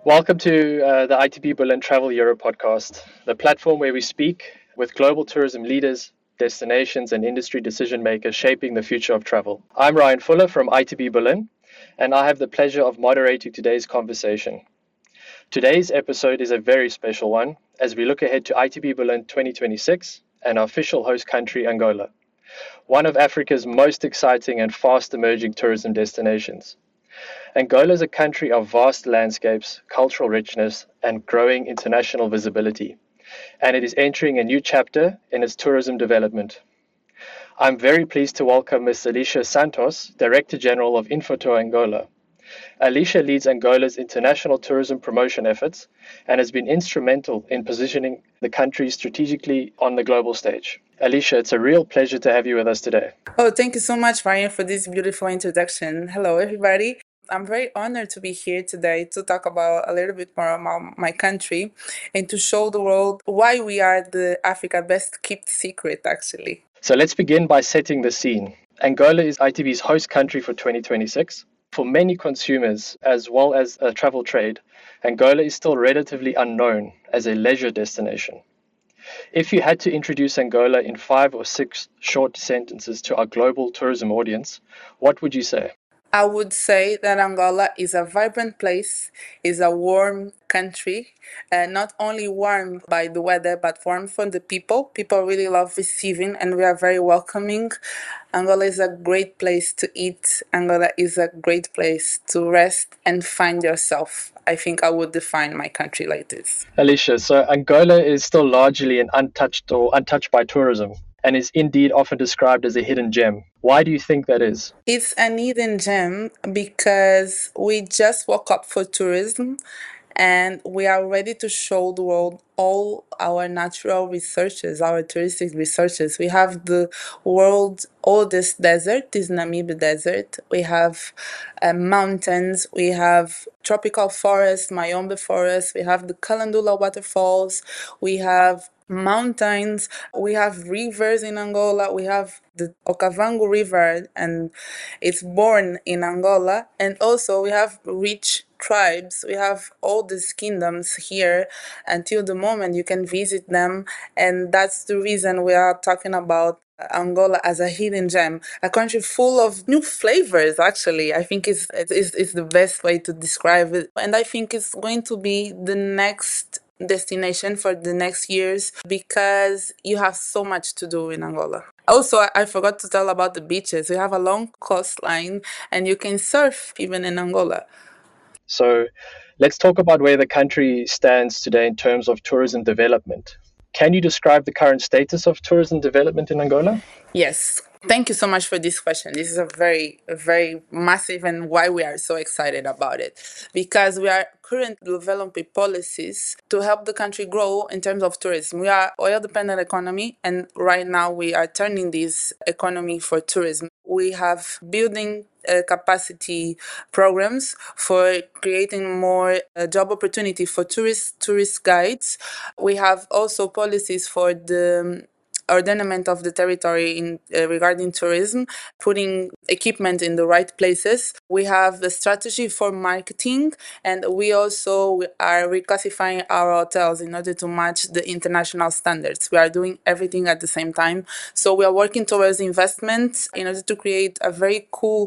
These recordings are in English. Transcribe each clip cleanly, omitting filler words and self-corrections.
Welcome to the ITB Berlin Travel Europe podcast, the platform where we speak with global tourism leaders, destinations, and industry decision makers shaping the future of travel. I'm Ryan Fuller from ITB Berlin, and I have the pleasure of moderating today's conversation. Today's episode is a very special one as we look ahead to ITB Berlin 2026 and our official host country, Angola, one of Africa's most exciting and fast emerging tourism destinations. Angola is a country of vast landscapes, cultural richness, and growing international visibility, and it is entering a new chapter in its tourism development. I'm very pleased to welcome Ms. Alicia Santos, Director General of Infotour Angola. Alicia leads Angola's international tourism promotion efforts and has been instrumental in positioning the country strategically on the global stage. Alicia, it's a real pleasure to have you with us today. Oh, thank you so much, Ryan, for this beautiful introduction. Hello, everybody. I'm very honored to be here today to talk about a little bit more about my country and to show the world why we are the Africa best kept secret, actually. So let's begin by setting the scene. Angola is ITB's host country for 2026. For many consumers, as well as a travel trade, Angola is still relatively unknown as a leisure destination. If you had to introduce Angola in 5 or 6 short sentences to our global tourism audience, what would you say? I would say that Angola is a vibrant place, is a warm country, not only warm by the weather, but warm from the people. People really love receiving and we are very welcoming. Angola is a great place to eat. Angola is a great place to rest and find yourself. I think I would define my country like this. Alicia, so Angola is still largely an untouched by tourism and is indeed often described as a hidden gem. Why do you think that is? It's an hidden gem because we just woke up for tourism and we are ready to show the world all our natural resources, our touristic resources. We have the world's oldest desert, this Namib Desert. We have mountains, we have tropical forests, Mayombe forest, we have the Kalandula waterfalls, we have mountains, we have rivers in Angola, we have the Okavango River and it's born in Angola, and also we have rich tribes, we have all these kingdoms here until the moment you can visit them, and that's the reason we are talking about Angola as a hidden gem, a country full of new flavors. Actually, I think it's the best way to describe it, and I think it's going to be the next destination for the next years because you have so much to do in Angola. Also, I forgot to tell about the beaches. We have a long coastline and you can surf even in Angola. So let's talk about where the country stands today in terms of tourism development. Can you describe the current status of tourism development in Angola? Yes. Thank you so much for this question. This is a very massive and why we are so excited about it. Because we are currently developing policies to help the country grow in terms of tourism. We are oil-dependent economy, and right now we are turning this economy for tourism. We have building capacity programs for creating more job opportunity for tourist guides. We have also policies for the ordenament of the territory in regarding tourism, putting equipment in the right places. We have the strategy for marketing, and we also are reclassifying our hotels in order to match the international standards. We are doing everything at the same time. So we are working towards investments in order to create a very cool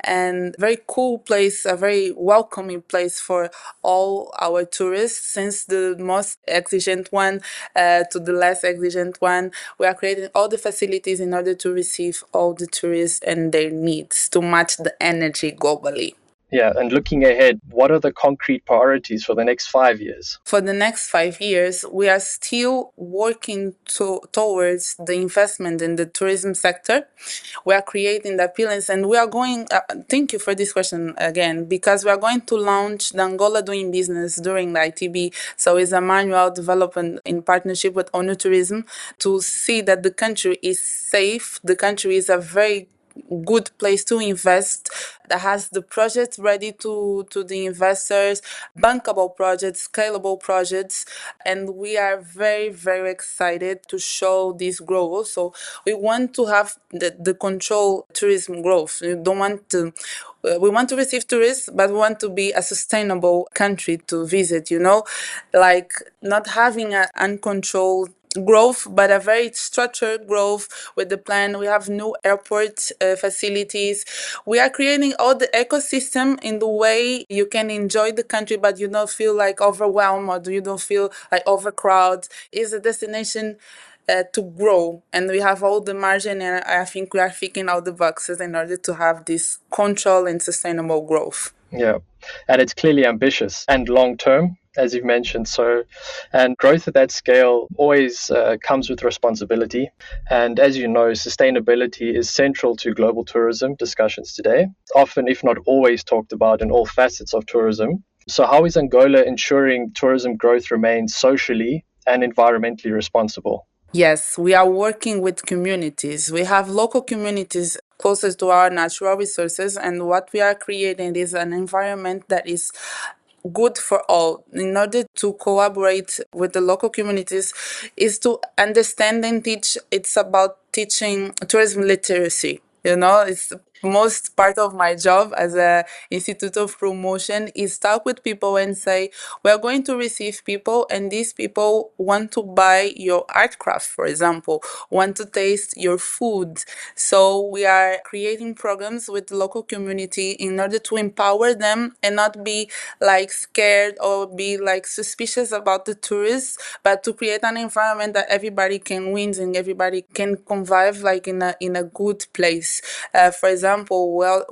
place, a very welcoming place for all our tourists, since the most exigent one to the less exigent one. We are creating all the facilities in order to receive all the tourists and their needs to match the energy globally. Yeah, and looking ahead, what are the concrete priorities for the next 5 years? For the next 5 years, we are still working towards the investment in the tourism sector. We are creating the appearance, and we are going. Thank you for this question again, because we are going to launch the Angola Doing Business during the ITB. So it's a manual development in partnership with ONU Tourism to see that the country is safe. The country is a very good place to invest, that has the project ready to the investors, bankable projects, scalable projects, and we are very excited to show this growth. So we want to have the control tourism growth. We don't want to We want to receive tourists, but we want to be a sustainable country to visit, like not having an uncontrolled growth, but a very structured growth with the plan. We have new airport facilities. We are creating all the ecosystem in the way you can enjoy the country, but you don't feel like overwhelmed or you don't feel like overcrowded. It's a destination to grow, and we have all the margin, and I think we are ticking all the boxes in order to have this control and sustainable growth. Yeah, and it's clearly ambitious and long term, as you've mentioned. So, and growth at that scale always comes with responsibility. And as you know, sustainability is central to global tourism discussions today. It's often, if not always, talked about in all facets of tourism. So, how is Angola ensuring tourism growth remains socially and environmentally responsible? Yes, we are working with communities. We have local communities closest to our natural resources, and what we are creating is an environment that is good for all. In order to collaborate with the local communities is to understand and teach. It's about teaching tourism literacy. It's most part of my job as a institute of promotion is talk with people and say, we're going to receive people, and these people want to buy your art craft, for example, want to taste your food. So we are creating programs with the local community in order to empower them and not be like scared or be like suspicious about the tourists, but to create an environment that everybody can win and everybody can convive like in a good place. For example,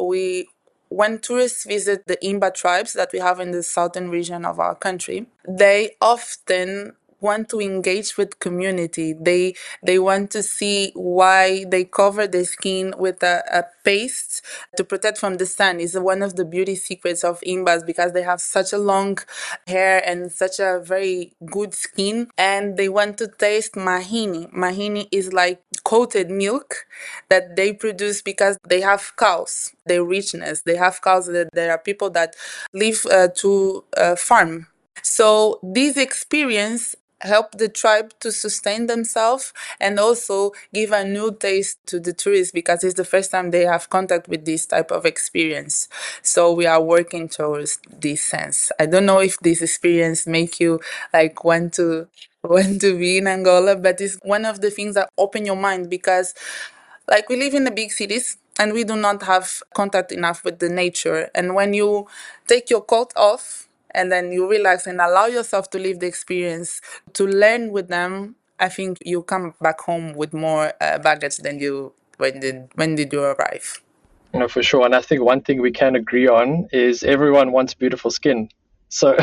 when tourists visit the Imba tribes that we have in the southern region of our country, they often want to engage with community. They want to see why they cover their skin with a paste to protect from the sun. Is one of the beauty secrets of Imbas because they have such a long hair and such a very good skin. And they want to taste mahini. Mahini is like coated milk that they produce because they have cows. Their richness. They have cows. There are people that live to farm. So this experience help the tribe to sustain themselves and also give a new taste to the tourists because it's the first time they have contact with this type of experience. So we are working towards this sense. I don't know if this experience make you like want to be in Angola, but it's one of the things that open your mind because like we live in the big cities and we do not have contact enough with the nature. And when you take your coat off and then you relax and allow yourself to live the experience, to learn with them, I think you come back home with more baggage than you when did you arrive. For sure. And I think one thing we can agree on is everyone wants beautiful skin. So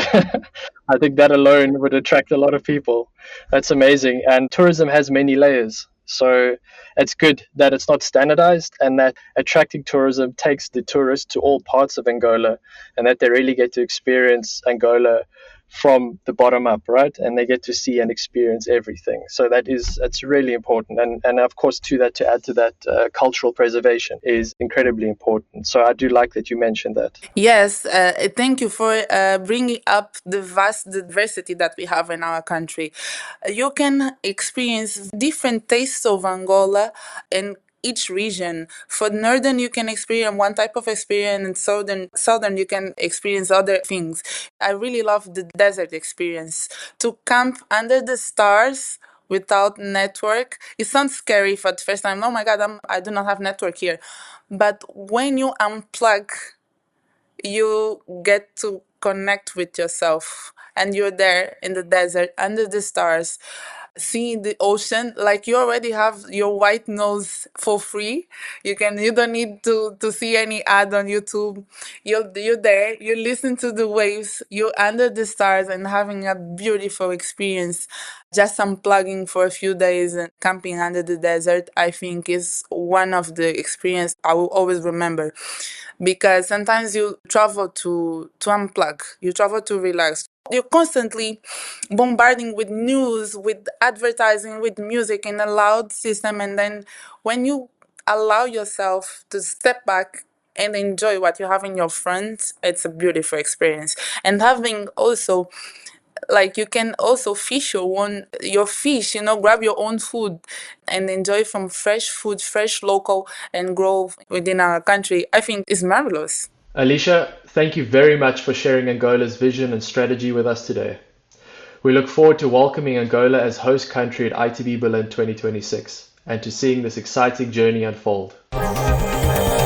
I think that alone would attract a lot of people. That's amazing. And tourism has many layers. So it's good that it's not standardized and that attracting tourism takes the tourists to all parts of Angola and that they really get to experience Angola from the bottom up, right? And they get to see and experience everything. So that's really important. And of course, to add to that, cultural preservation is incredibly important. So I do like that you mentioned that. Yes, thank you for bringing up the vast diversity that we have in our country. You can experience different tastes of Angola in each region. For northern, you can experience one type of experience, and southern you can experience other things. I really love the desert experience. To camp under the stars without network, it sounds scary for the first time. Oh my God, I do not have network here. But when you unplug, you get to connect with yourself and you're there in the desert under the stars seeing the ocean like you already have your white nose for free. You don't need to see any ad on YouTube. You're there, you listen to the waves, you're under the stars and having a beautiful experience. Just unplugging for a few days and camping under the desert, I think is one of the experience I will always remember, because sometimes you travel to unplug, you travel to relax. You're constantly bombarding with news, with advertising, with music in a loud system, and then when you allow yourself to step back and enjoy what you have in your front, it's a beautiful experience. And having also, like, you can also fish your fish, grab your own food and enjoy from fresh food, fresh local and grow within our country, I think is marvelous. Alicia, thank you very much for sharing Angola's vision and strategy with us today. We look forward to welcoming Angola as host country at ITB Berlin 2026 and to seeing this exciting journey unfold.